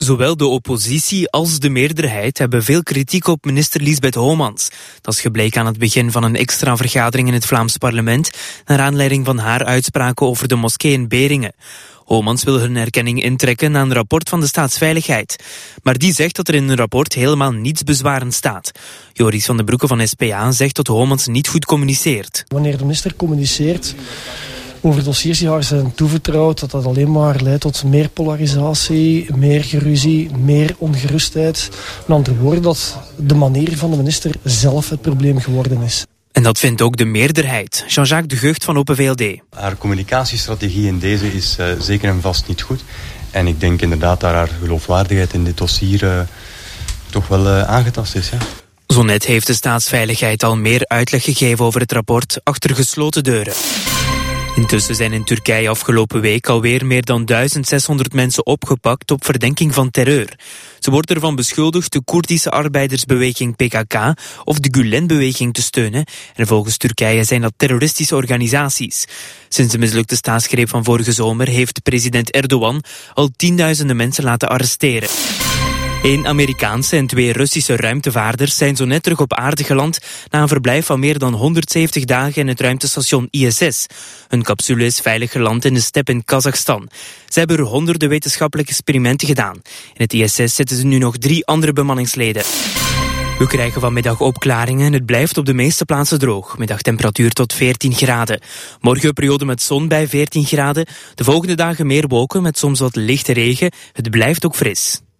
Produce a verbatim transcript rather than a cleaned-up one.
Zowel de oppositie als de meerderheid hebben veel kritiek op minister Liesbeth Homans. Dat is gebleken aan het begin van een extra vergadering in het Vlaams parlement, naar aanleiding van haar uitspraken over de moskee in Beringen. Homans wil hun erkenning intrekken na een rapport van de Staatsveiligheid. Maar die zegt dat er in een rapport helemaal niets bezwarend staat. Joris van den Broeke van S P A zegt dat Homans niet goed communiceert. Wanneer de minister communiceert over dossiers die haar zijn toevertrouwd, dat dat alleen maar leidt tot meer polarisatie, meer geruzie, meer ongerustheid. Met andere woorden, dat de manier van de minister zelf het probleem geworden is. En dat vindt ook de meerderheid. Jean-Jacques de Gucht van Open V L D. Haar communicatiestrategie in deze is uh, zeker en vast niet goed. En ik denk inderdaad dat haar geloofwaardigheid in dit dossier uh, toch wel uh, aangetast is. Ja. Zo net heeft de Staatsveiligheid al meer uitleg gegeven over het rapport achter gesloten deuren. Intussen zijn in Turkije afgelopen week alweer meer dan duizend zeshonderd mensen opgepakt op verdenking van terreur. Ze worden ervan beschuldigd de Koerdische arbeidersbeweging P K K of de Gülen-beweging te steunen. En volgens Turkije zijn dat terroristische organisaties. Sinds de mislukte staatsgreep van vorige zomer heeft president Erdogan al tienduizenden mensen laten arresteren. Eén Amerikaanse en twee Russische ruimtevaarders zijn zo net terug op aarde geland na een verblijf van meer dan honderdzeventig dagen in het ruimtestation I S S. Hun capsule is veilig geland in de steppe in Kazachstan. Ze hebben er honderden wetenschappelijke experimenten gedaan. In het I S S zitten er nu nog drie andere bemanningsleden. We krijgen vanmiddag opklaringen en het blijft op de meeste plaatsen droog. Middagtemperatuur tot veertien graden. Morgen een periode met zon bij veertien graden. De volgende dagen meer wolken met soms wat lichte regen. Het blijft ook fris.